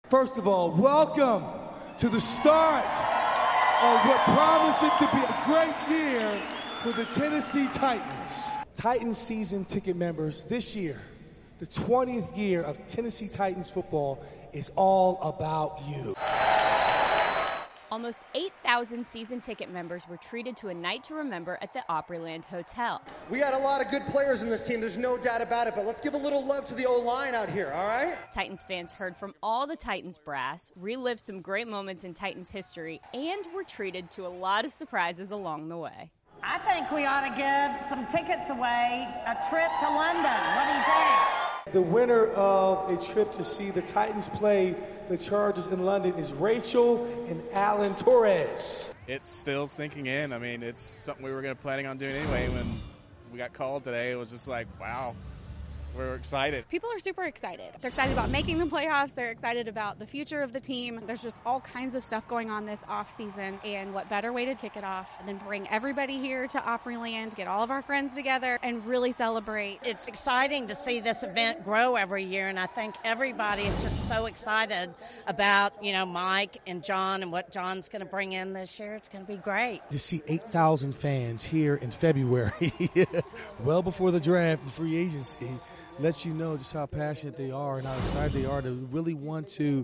First of all, welcome to the start of what promises to be a great year for the Tennessee Titans. Titans season ticket members, this year, the 20th year of Tennessee Titans football is all about you. Almost 8,000 season ticket members were treated to a night to remember at the Opryland Hotel. We got a lot of good players in this team, there's no doubt about it, but let's give a little love to the O-line out here, all right? Titans fans heard from all the Titans brass, relived some great moments in Titans history, and were treated to a lot of surprises along the way. I think we ought to give some tickets away, a trip to London. What do you think? The winner of a trip to see the Titans play the Chargers in London is Rachel and Alan Torres. It's still sinking in. I mean, it's something we were planning on doing anyway. When we got called today, it was just like, wow. We're excited. People are super excited. They're excited about making the playoffs. They're excited about the future of the team. There's just all kinds of stuff going on this off season, and what better way to kick it off than bring everybody here to Opryland, get all of our friends together, and really celebrate. It's exciting to see this event grow every year, and I think everybody is just so excited about, Mike and John and what John's going to bring in this year. It's going to be great. To see 8,000 fans here in February, well before the draft and free agency, lets you know just how passionate they are and how excited they are to really want to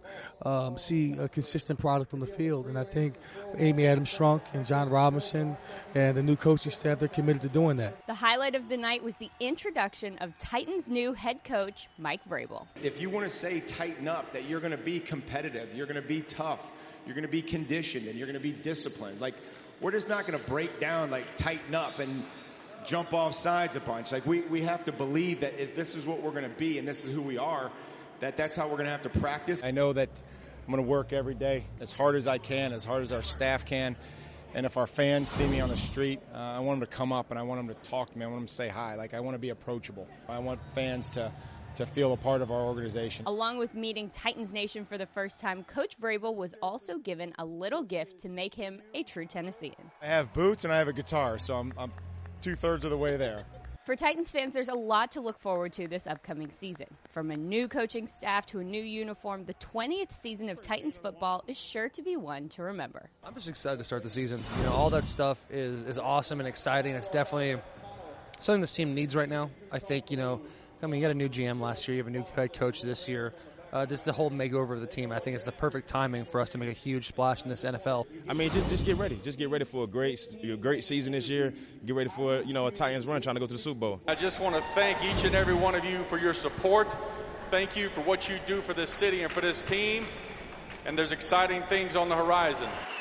see a consistent product on the field. And I think Amy Adams-Strunk and John Robinson and the new coaching staff, they're committed to doing that. The highlight of the night was the introduction of Titans' new head coach, Mike Vrabel. If you want to say tighten up, that you're going to be competitive, you're going to be tough, you're going to be conditioned, and you're going to be disciplined. Like, we're just not going to break down, tighten up and jump off sides a bunch. We have to believe that if this is what we're going to be and this is who we are, that's how we're going to have to practice. I know that I'm going to work every day as hard as I can, as hard as our staff can. And if our fans see me on the street, I want them to come up and I want them to talk to me. I want them to say hi. I want to be approachable. I want fans to feel a part of our organization. Along with meeting Titans Nation for the first time, Coach Vrabel was also given a little gift to make him a true Tennessean. I have boots and I have a guitar, so I'm 2/3 of the way there. For Titans fans, there's a lot to look forward to this upcoming season. From a new coaching staff to a new uniform, the 20th season of Titans football is sure to be one to remember. I'm just excited to start the season. All that stuff is awesome and exciting. It's definitely something this team needs right now. I think, you got a new GM last year. You have a new head coach this year. Just the whole makeover of the team, I think it's the perfect timing for us to make a huge splash in this NFL. I mean, just get ready. Just get ready for a great season this year. Get ready for, a Titans run trying to go to the Super Bowl. I just want to thank each and every one of you for your support. Thank you for what you do for this city and for this team. And there's exciting things on the horizon.